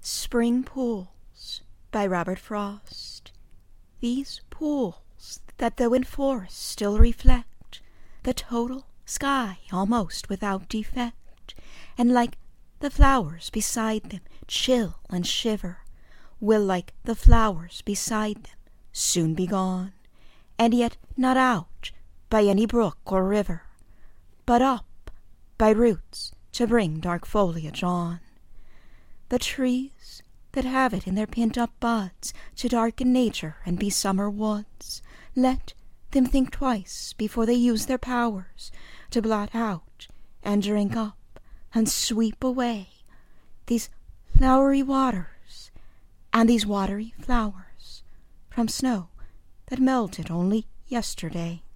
Spring Pools by Robert Frost. These pools that though in forest still reflect the total sky almost without defect, and like the flowers beside them chill and shiver, will like the flowers beside them soon be gone, and yet not out by any brook or river, but up by roots to bring dark foliage on. The trees that have it in their pent-up buds to darken nature and be summer woods, let them think twice before they use their powers to blot out and drink up and sweep away these flowery waters and these watery flowers from snow that melted only yesterday.